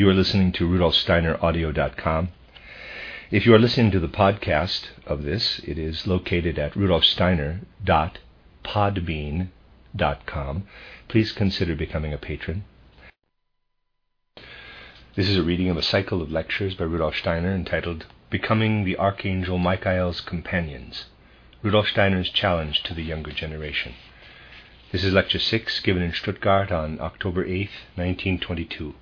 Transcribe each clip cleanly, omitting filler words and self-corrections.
You are listening to RudolfSteinerAudio.com. If you are listening to the podcast of this, it is located at rudolfsteiner.podbean.com. Please consider becoming a patron. This is a reading of a cycle of lectures by Rudolf Steiner entitled Becoming the Archangel Michael's Companions, Rudolf Steiner's Challenge to the Younger Generation. This is Lecture 6, given in Stuttgart on October 8, 1922.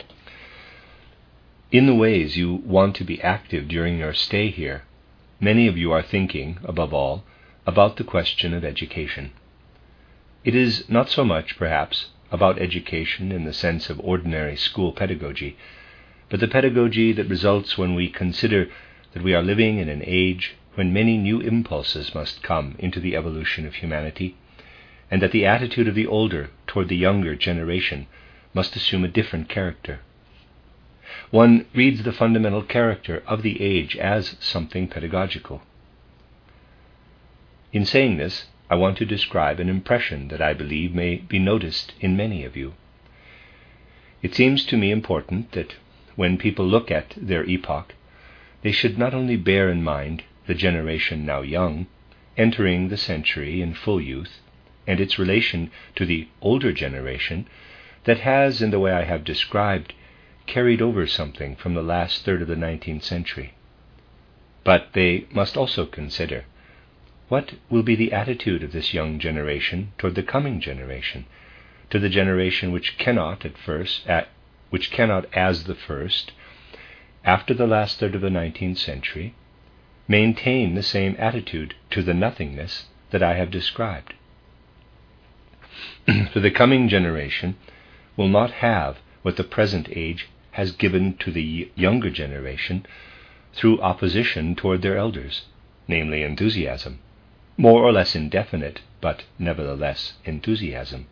In the ways you want to be active during your stay here, many of you are thinking, above all, about the question of education. It is not so much, perhaps, about education in the sense of ordinary school pedagogy, but the pedagogy that results when we consider that we are living in an age when many new impulses must come into the evolution of humanity, and that the attitude of the older toward the younger generation must assume a different character. One reads the fundamental character of the age as something pedagogical. In saying this, I want to describe an impression that I believe may be noticed in many of you. It seems to me important that when people look at their epoch, they should not only bear in mind the generation now young, entering the century in full youth, and its relation to the older generation that has, in the way I have described, carried over something from the last third of the 19th century. But they must also consider what will be the attitude of this young generation toward the coming generation, to the generation which cannot as the first, after the last third of the 19th century, maintain the same attitude to the nothingness that I have described. For the coming generation will not have what the present age has given to the younger generation through opposition toward their elders, namely enthusiasm, more or less indefinite, but nevertheless enthusiasm.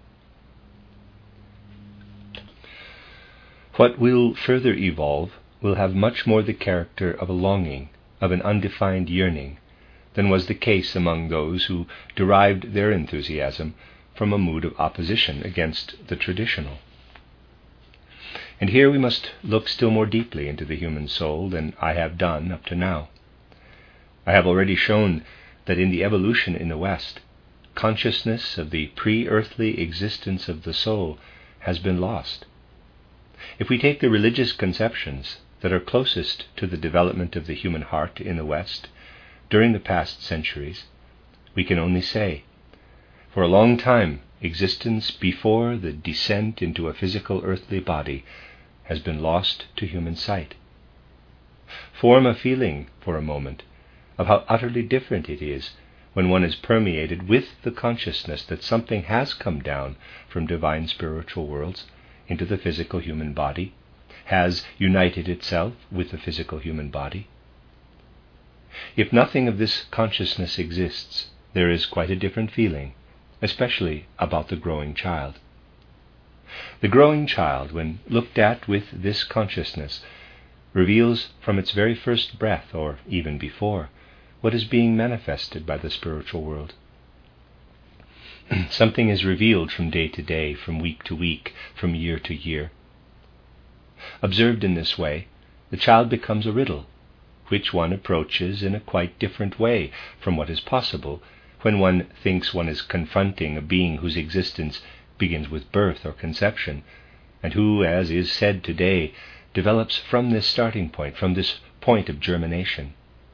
What will further evolve will have much more the character of a longing, of an undefined yearning, than was the case among those who derived their enthusiasm from a mood of opposition against the traditional. And here we must look still more deeply into the human soul than I have done up to now. I have already shown that in the evolution in the West, consciousness of the pre-earthly existence of the soul has been lost. If we take the religious conceptions that are closest to the development of the human heart in the West during the past centuries, we can only say, for a long time, existence before the descent into a physical earthly body has been lost to human sight. Form a feeling for a moment of how utterly different it is when one is permeated with the consciousness that something has come down from divine spiritual worlds into the physical human body, has united itself with the physical human body. If nothing of this consciousness exists, there is quite a different feeling, especially about the growing child. The growing child, when looked at with this consciousness, reveals from its very first breath, or even before, what is being manifested by the spiritual world. Something is revealed from day to day, from week to week, from year to year. Observed in this way, the child becomes a riddle, which one approaches in a quite different way from what is possible when one thinks one is confronting a being whose existence begins with birth or conception, and who, as is said today, develops from this starting point, from this point of germination.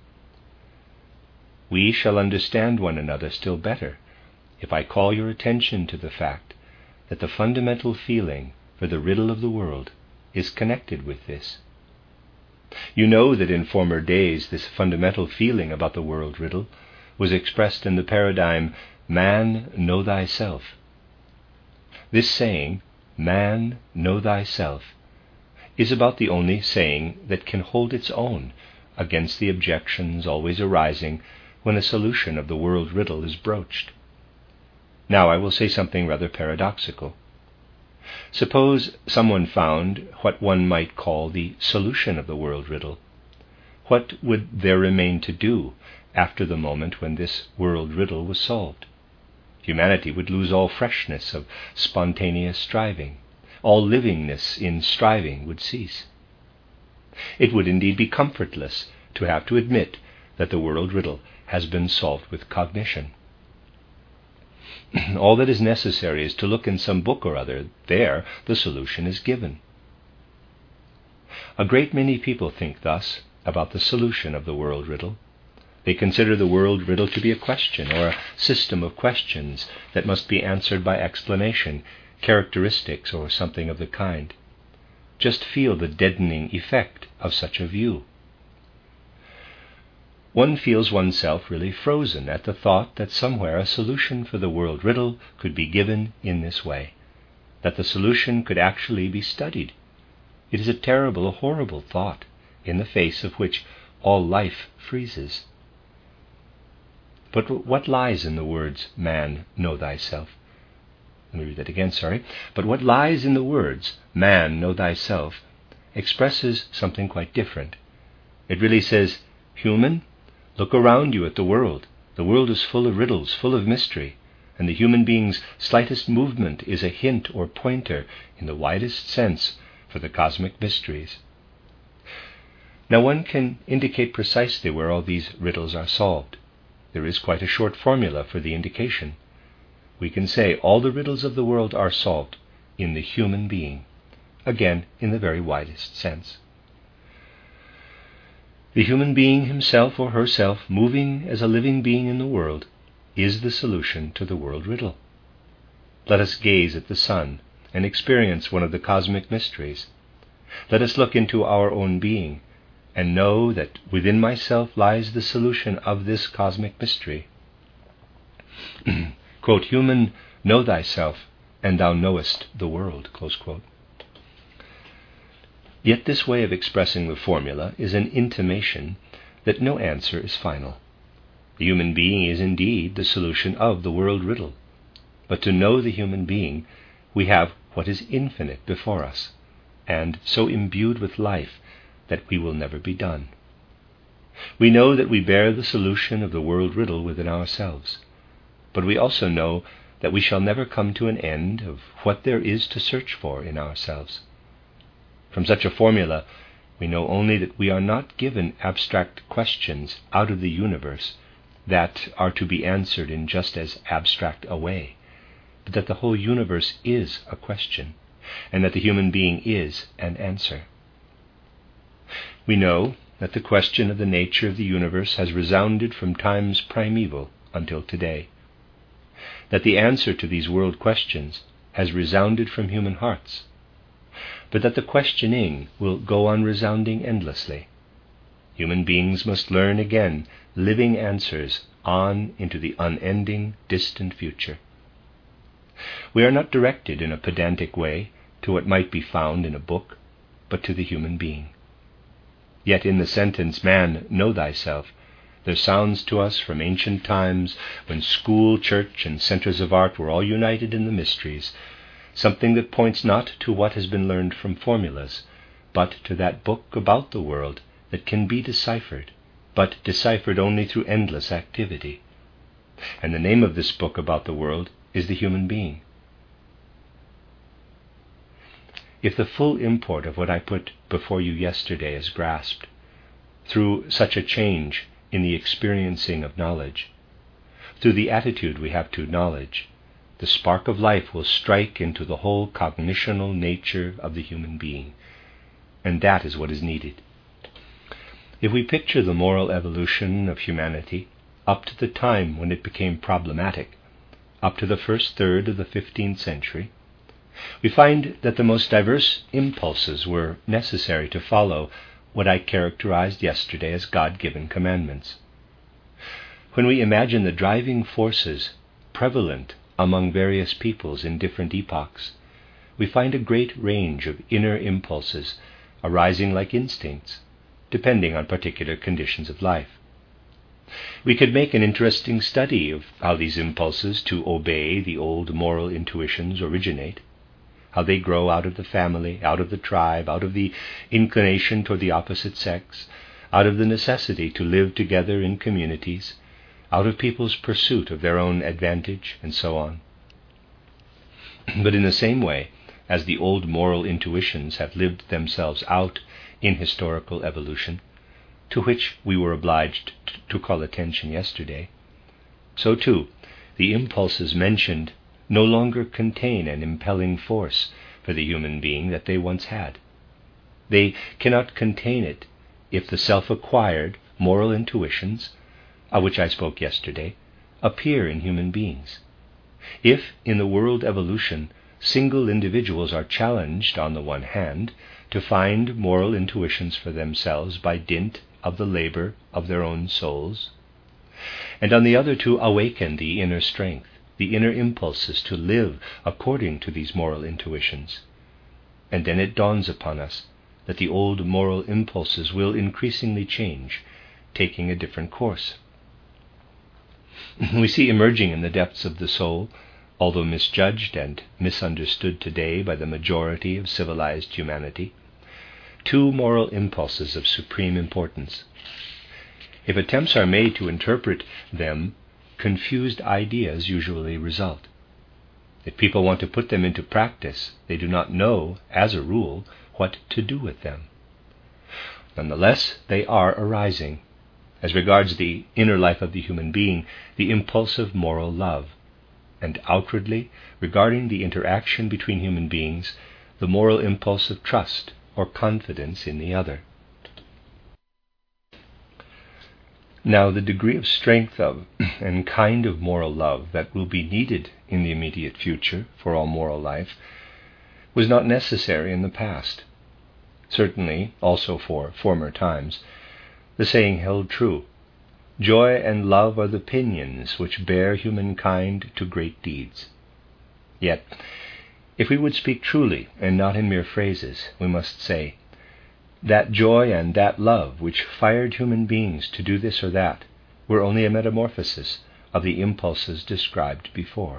We shall understand one another still better if I call your attention to the fact that the fundamental feeling for the riddle of the world is connected with this. You know that in former days this fundamental feeling about the world riddle was expressed in the paradigm, "Man, know thyself." This saying, "Man, know thyself," is about the only saying that can hold its own against the objections always arising when a solution of the world riddle is broached. Now I will say something rather paradoxical. Suppose someone found what one might call the solution of the world riddle. What would there remain to do after the moment when this world riddle was solved? Humanity would lose all freshness of spontaneous striving, all livingness in striving would cease. It would indeed be comfortless to have to admit that the world riddle has been solved with cognition. All that is necessary is to look in some book or other. There, the solution is given. A great many people think thus about the solution of the world riddle. They consider the world riddle to be a question, or a system of questions that must be answered by explanation, characteristics, or something of the kind. Just feel the deadening effect of such a view. One feels oneself really frozen at the thought that somewhere a solution for the world riddle could be given in this way, that the solution could actually be studied. It is a terrible, a horrible thought, in the face of which all life freezes. But what lies in the words, "Man, know thyself"? Let me read that again, But what lies in the words, "Man, know thyself," expresses something quite different. It really says, "Human, look around you at the world. The world is full of riddles, full of mystery, and the human being's slightest movement is a hint or pointer, in the widest sense, for the cosmic mysteries." Now one can indicate precisely where all these riddles are solved. There is quite a short formula for the indication. We can say all the riddles of the world are solved in the human being, again in the very widest sense. The human being himself or herself, moving as a living being in the world, is the solution to the world riddle. Let us gaze at the sun and experience one of the cosmic mysteries. Let us look into our own being and know that within myself lies the solution of this cosmic mystery. Quote, "Human, know thyself, and thou knowest the world." Close quote. Yet this way of expressing the formula is an intimation that no answer is final. The human being is indeed the solution of the world riddle. But to know the human being, we have what is infinite before us, and so imbued with life that we will never be done. We know that we bear the solution of the world riddle within ourselves, but we also know that we shall never come to an end of what there is to search for in ourselves. From such a formula, we know only that we are not given abstract questions out of the universe that are to be answered in just as abstract a way, but that the whole universe is a question, and that the human being is an answer. We know that the question of the nature of the universe has resounded from times primeval until today, that the answer to these world questions has resounded from human hearts, but that the questioning will go on resounding endlessly. Human beings must learn again living answers on into the unending, distant future. We are not directed in a pedantic way to what might be found in a book, but to the human being. Yet in the sentence, "Man, know thyself," there sounds to us from ancient times, when school, church, and centers of art were all united in the mysteries, something that points not to what has been learned from formulas, but to that book about the world that can be deciphered, but deciphered only through endless activity. And the name of this book about the world is the human being. If the full import of what I put before you yesterday is grasped, through such a change in the experiencing of knowledge, through the attitude we have to knowledge, the spark of life will strike into the whole cognitional nature of the human being, and that is what is needed. If we picture the moral evolution of humanity up to the time when it became problematic, up to the first third of the 15th century, we find that the most diverse impulses were necessary to follow what I characterized yesterday as God-given commandments. When we imagine the driving forces prevalent among various peoples in different epochs, we find a great range of inner impulses arising like instincts, depending on particular conditions of life. We could make an interesting study of how these impulses to obey the old moral intuitions originate, how they grow out of the family, out of the tribe, out of the inclination toward the opposite sex, out of the necessity to live together in communities, out of people's pursuit of their own advantage, and so on. But in the same way, as the old moral intuitions have lived themselves out in historical evolution, to which we were obliged to call attention yesterday, so too the impulses mentioned no longer contain an impelling force for the human being that they once had. They cannot contain it if the self-acquired moral intuitions, of which I spoke yesterday, appear in human beings. If, in the world evolution, single individuals are challenged, on the one hand, to find moral intuitions for themselves by dint of the labor of their own souls, and on the other to awaken the inner strength, the inner impulses to live according to these moral intuitions, and then it dawns upon us that the old moral impulses will increasingly change, taking a different course. We see emerging in the depths of the soul, although misjudged and misunderstood today by the majority of civilized humanity, two moral impulses of supreme importance. If attempts are made to interpret them, confused ideas usually result. If people want to put them into practice, they do not know, as a rule, what to do with them. Nonetheless, they are arising. As regards the inner life of the human being, the impulse of moral love, and outwardly, regarding the interaction between human beings, the moral impulse of trust or confidence in the other. Now, the degree of strength of and kind of moral love that will be needed in the immediate future for all moral life was not necessary in the past. Certainly, also for former times, the saying held true: joy and love are the pinions which bear humankind to great deeds. Yet, if we would speak truly and not in mere phrases, we must say, that joy and that love which fired human beings to do this or that were only a metamorphosis of the impulses described before.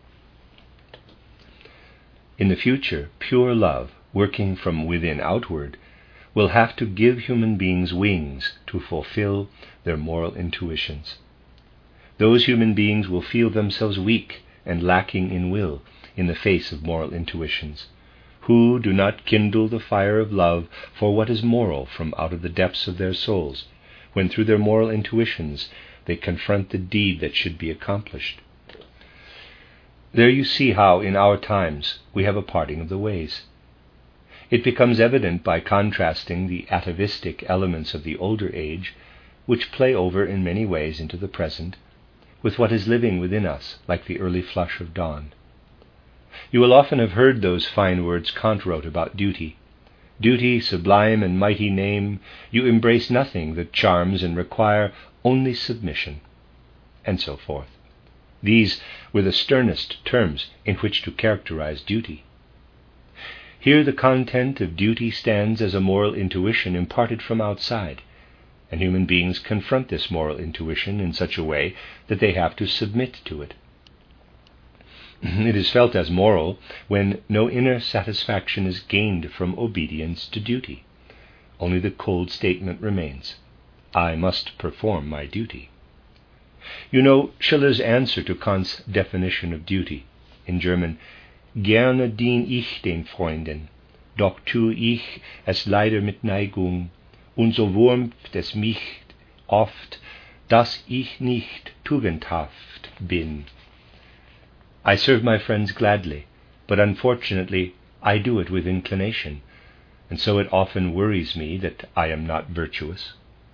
In the future, pure love, working from within outward, will have to give human beings wings to fulfill their moral intuitions. Those human beings will feel themselves weak and lacking in will in the face of moral intuitions, who do not kindle the fire of love for what is moral from out of the depths of their souls, when through their moral intuitions they confront the deed that should be accomplished. There you see how in our times we have a parting of the ways. It becomes evident by contrasting the atavistic elements of the older age, which play over in many ways into the present, with what is living within us like the early flush of dawn. You will often have heard those fine words Kant wrote about duty. Duty, sublime and mighty name, you embrace nothing that charms and require only submission, and so forth. These were the sternest terms in which to characterize duty. Here the content of duty stands as a moral intuition imparted from outside, and human beings confront this moral intuition in such a way that they have to submit to it. It is felt as moral when no inner satisfaction is gained from obedience to duty. Only the cold statement remains: I must perform my duty. You know Schiller's answer to Kant's definition of duty, in German: Gerne dien ich den Freunden, doch tue ich es leider mit Neigung, und so wurmt es mich oft, dass ich nicht tugendhaft bin. I serve my friends gladly, but unfortunately I do it with inclination, and so it often worries me that I am not virtuous.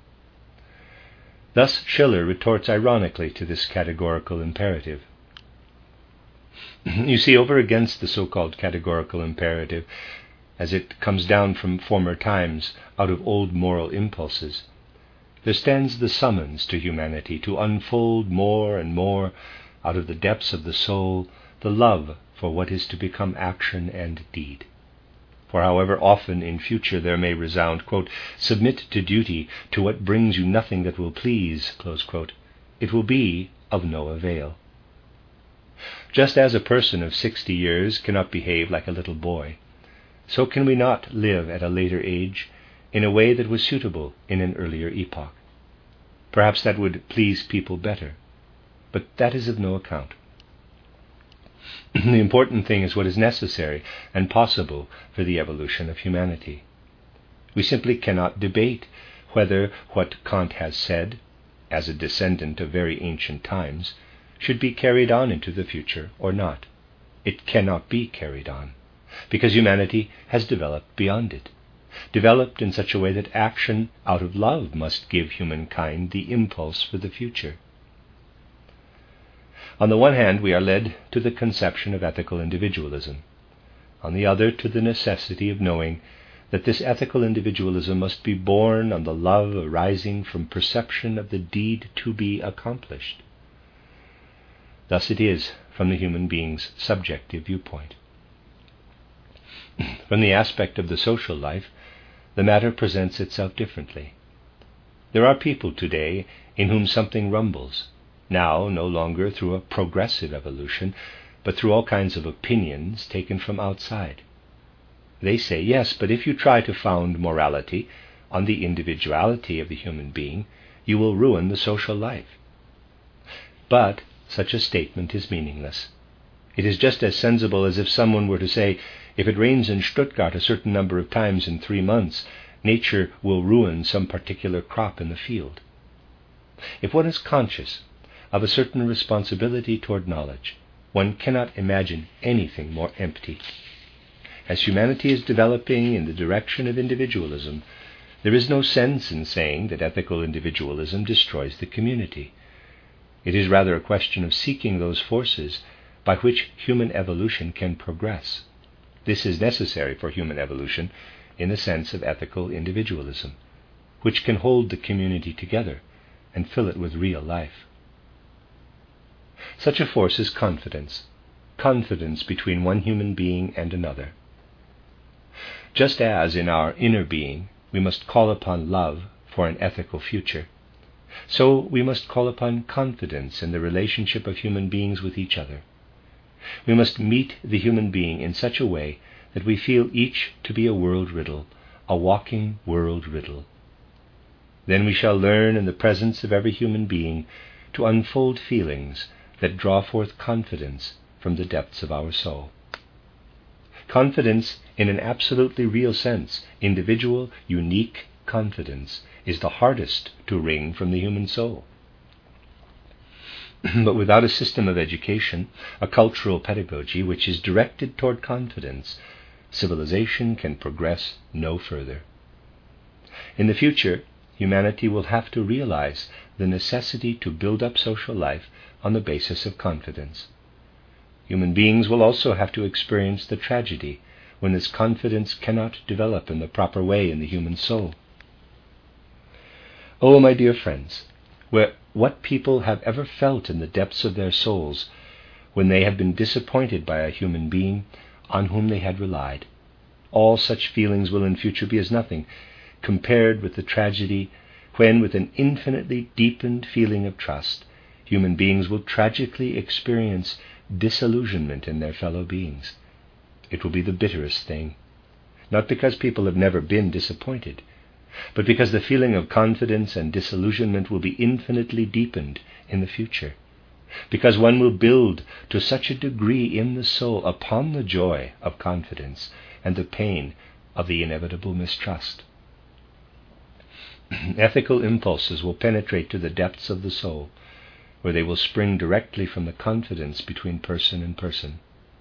Thus Schiller retorts ironically to this categorical imperative. You see, over against the so-called categorical imperative, as it comes down from former times out of old moral impulses, there stands the summons to humanity to unfold more and more out of the depths of the soul the love for what is to become action and deed. For however often in future there may resound, quote, submit to duty, to what brings you nothing that will please, close quote, it will be of no avail. Just as a person of 60 years cannot behave like a little boy, so can we not live at a later age in a way that was suitable in an earlier epoch. Perhaps that would please people better, but that is of no account. The important thing is what is necessary and possible for the evolution of humanity. We simply cannot debate whether what Kant has said, as a descendant of very ancient times, should be carried on into the future or not. It cannot be carried on, because humanity has developed beyond it, developed in such a way that action out of love must give humankind the impulse for the future. On the one hand, we are led to the conception of ethical individualism. On the other, to the necessity of knowing that this ethical individualism must be born on the love arising from perception of the deed to be accomplished. Thus it is from the human being's subjective viewpoint. From the aspect of the social life, the matter presents itself differently. There are people today in whom something rumbles, now no longer through a progressive evolution, but through all kinds of opinions taken from outside. They say, yes, but if you try to found morality on the individuality of the human being, you will ruin the social life. But such a statement is meaningless. It is just as sensible as if someone were to say, if it rains in Stuttgart a certain number of times in 3 months, nature will ruin some particular crop in the field. If one is conscious of a certain responsibility toward knowledge, one cannot imagine anything more empty. As humanity is developing in the direction of individualism, there is no sense in saying that ethical individualism destroys the community. It is rather a question of seeking those forces by which human evolution can progress. This is necessary for human evolution in the sense of ethical individualism, which can hold the community together and fill it with real life. Such a force is confidence between one human being and another. Just as in our inner being we must call upon love for an ethical future, so we must call upon confidence in the relationship of human beings with each other. We must meet the human being in such a way that we feel each to be a world riddle, a walking world riddle. Then we shall learn in the presence of every human being to unfold feelings that draw forth confidence from the depths of our soul. Confidence in an absolutely real sense, individual, unique confidence, is the hardest to wring from the human soul. But without a system of education, a cultural pedagogy which is directed toward confidence, civilization can progress no further. In the future, humanity will have to realize the necessity to build up social life on the basis of confidence. Human beings will also have to experience the tragedy when this confidence cannot develop in the proper way in the human soul. Oh, my dear friends, what people have ever felt in the depths of their souls when they have been disappointed by a human being on whom they had relied, all such feelings will in future be as nothing compared with the tragedy when, with an infinitely deepened feeling of trust, human beings will tragically experience disillusionment in their fellow beings. It will be the bitterest thing, not because people have never been disappointed, but because the feeling of confidence and disillusionment will be infinitely deepened in the future, because one will build to such a degree in the soul upon the joy of confidence and the pain of the inevitable mistrust. Ethical impulses will penetrate to the depths of the soul, where they will spring directly from the confidence between person and person.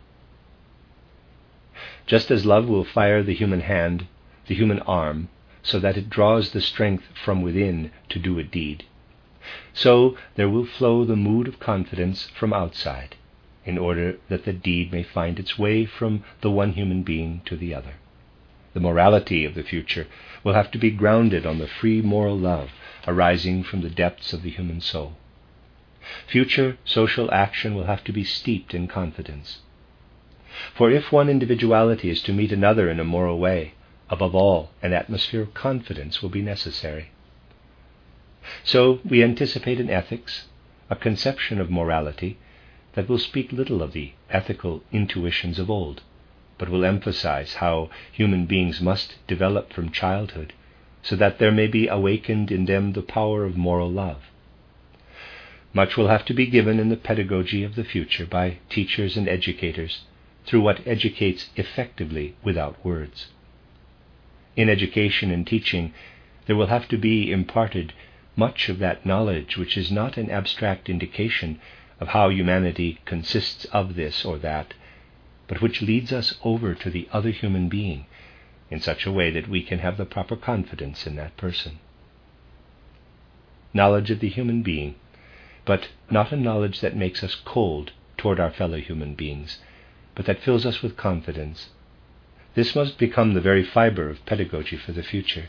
Just as love will fire the human hand, the human arm, so that it draws the strength from within to do a deed, so there will flow the mood of confidence from outside, in order that the deed may find its way from the one human being to the other. The morality of the future will have to be grounded on the free moral love arising from the depths of the human soul. Future social action will have to be steeped in confidence. For if one individuality is to meet another in a moral way, above all, an atmosphere of confidence will be necessary. So we anticipate in ethics a conception of morality that will speak little of the ethical intuitions of old, but will emphasize how human beings must develop from childhood so that there may be awakened in them the power of moral love. Much will have to be given in the pedagogy of the future by teachers and educators through what educates effectively without words. In education and teaching, there will have to be imparted much of that knowledge which is not an abstract indication of how humanity consists of this or that, but which leads us over to the other human being in such a way that we can have the proper confidence in that person. Knowledge of the human being, but not a knowledge that makes us cold toward our fellow human beings, but that fills us with confidence. This must become the very fiber of pedagogy for the future.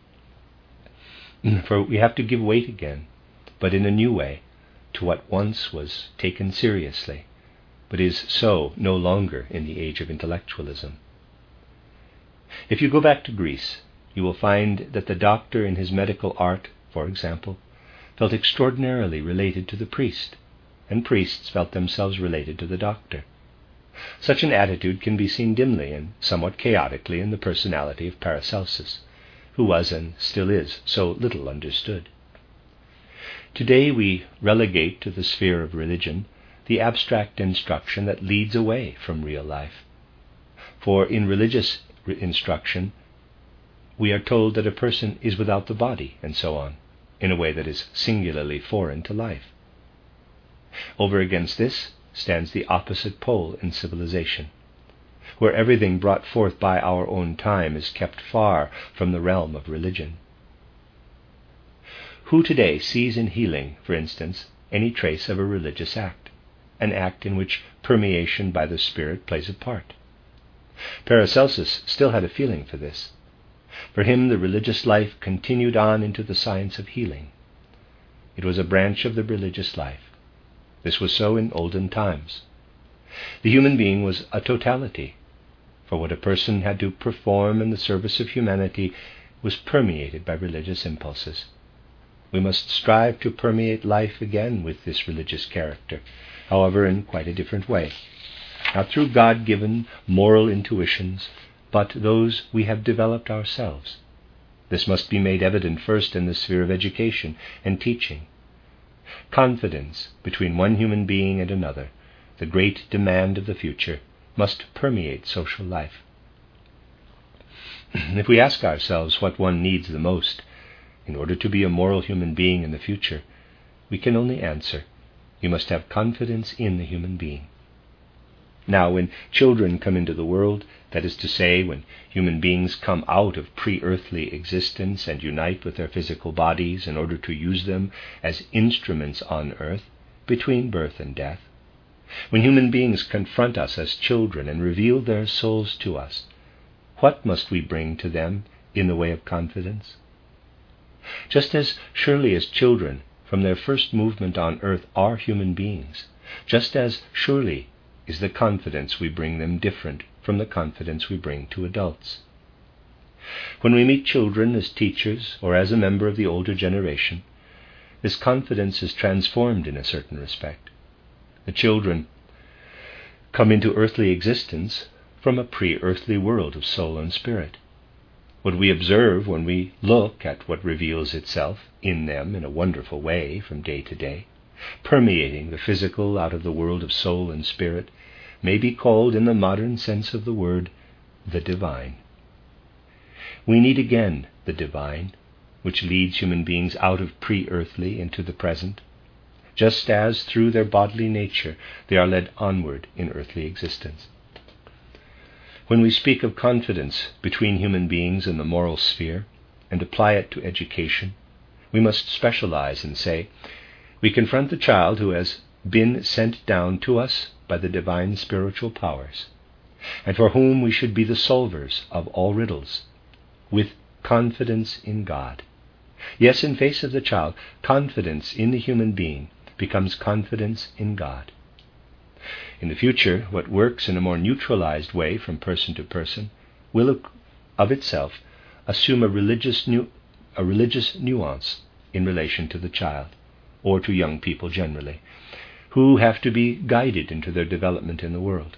For we have to give weight again, but in a new way, to what once was taken seriously, but is so no longer in the age of intellectualism. If you go back to Greece, you will find that the doctor in his medical art, for example, felt extraordinarily related to the priest, and priests felt themselves related to the doctor. Such an attitude can be seen dimly and somewhat chaotically in the personality of Paracelsus, who was and still is so little understood. Today we relegate to the sphere of religion the abstract instruction that leads away from real life. For in religious instruction, we are told that a person is without the body, and so on, in a way that is singularly foreign to life. Over against this stands the opposite pole in civilization, where everything brought forth by our own time is kept far from the realm of religion. Who today sees in healing, for instance, any trace of a religious act, an act in which permeation by the Spirit plays a part? Paracelsus still had a feeling for this. For him, the religious life continued on into the science of healing. It was a branch of the religious life. This was so in olden times. The human being was a totality, for what a person had to perform in the service of humanity was permeated by religious impulses. We must strive to permeate life again with this religious character, however in quite a different way, not through God-given moral intuitions, but those we have developed ourselves. This must be made evident first in the sphere of education and teaching. Confidence between one human being and another, the great demand of the future, must permeate social life. If we ask ourselves what one needs the most in order to be a moral human being in the future, we can only answer, you must have confidence in the human being. Now, when children come into the world, that is to say, when human beings come out of pre-earthly existence and unite with their physical bodies in order to use them as instruments on earth between birth and death, when human beings confront us as children and reveal their souls to us, what must we bring to them in the way of confidence? Just as surely as children from their first movement on earth are human beings, just as surely is the confidence we bring them different from the confidence we bring to adults. When we meet children as teachers or as a member of the older generation, this confidence is transformed in a certain respect. The children come into earthly existence from a pre-earthly world of soul and spirit. What we observe when we look at what reveals itself in them in a wonderful way from day to day, permeating the physical out of the world of soul and spirit, may be called in the modern sense of the word, the divine. We need again the divine, which leads human beings out of pre-earthly into the present, just as through their bodily nature they are led onward in earthly existence. When we speak of confidence between human beings in the moral sphere and apply it to education, we must specialize and say, we confront the child who has been sent down to us by the divine spiritual powers, and for whom we should be the solvers of all riddles, with confidence in God. Yes, in face of the child, confidence in the human being becomes confidence in God. In the future, what works in a more neutralized way from person to person will of itself assume a religious nuance in relation to the child, or to young people generally, who have to be guided into their development in the world.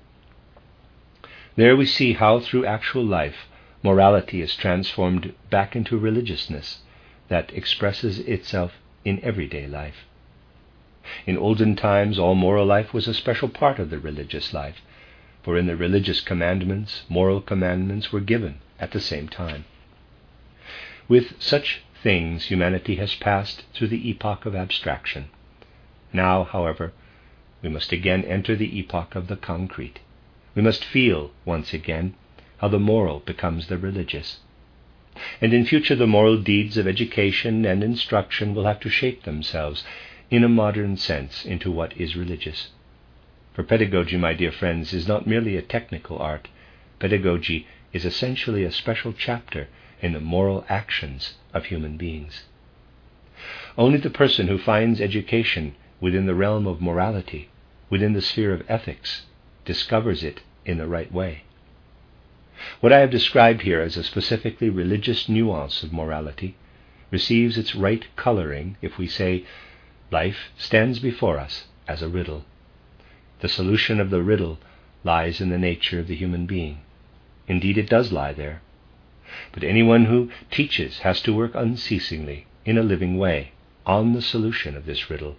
There we see how through actual life morality is transformed back into religiousness that expresses itself in everyday life. In olden times, all moral life was a special part of the religious life, for in the religious commandments, moral commandments were given at the same time. With such things, humanity has passed through the epoch of abstraction. Now, however, we must again enter the epoch of the concrete. We must feel, once again, how the moral becomes the religious. And in future the moral deeds of education and instruction will have to shape themselves in a modern sense into what is religious. For pedagogy, my dear friends, is not merely a technical art. Pedagogy is essentially a special chapter in the moral actions of human beings. Only the person who finds education within the realm of morality, within the sphere of ethics, discovers it in the right way. What I have described here as a specifically religious nuance of morality receives its right coloring if we say, life stands before us as a riddle. The solution of the riddle lies in the nature of the human being. Indeed, it does lie there. But anyone who teaches has to work unceasingly, in a living way, on the solution of this riddle.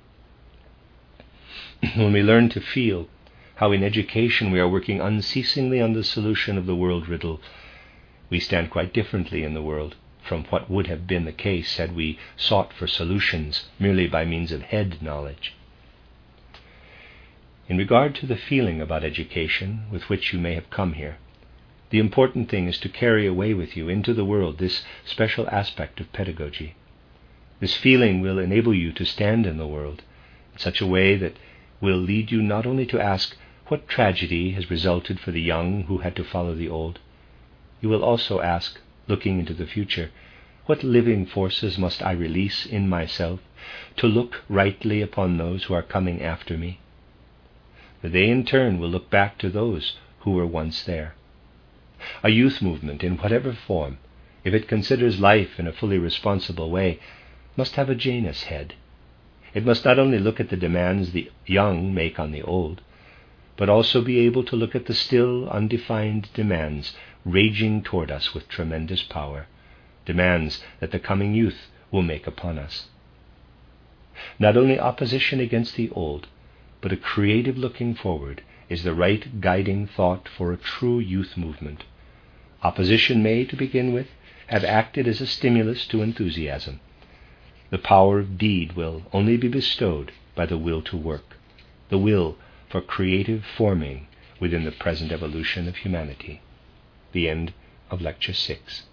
When we learn to feel how in education we are working unceasingly on the solution of the world riddle, we stand quite differently in the world from what would have been the case had we sought for solutions merely by means of head knowledge. In regard to the feeling about education with which you may have come here, the important thing is to carry away with you into the world this special aspect of pedagogy. This feeling will enable you to stand in the world in such a way that will lead you not only to ask what tragedy has resulted for the young who had to follow the old. You will also ask, looking into the future, what living forces must I release in myself to look rightly upon those who are coming after me? For they in turn will look back to those who were once there. A youth movement, in whatever form, if it considers life in a fully responsible way, must have a Janus head. It must not only look at the demands the young make on the old, but also be able to look at the still undefined demands raging toward us with tremendous power, demands that the coming youth will make upon us. Not only opposition against the old, but a creative looking forward is the right guiding thought for a true youth movement. Opposition may, to begin with, have acted as a stimulus to enthusiasm. The power of deed will only be bestowed by the will to work, the will for creative forming within the present evolution of humanity. The end of Lecture 6.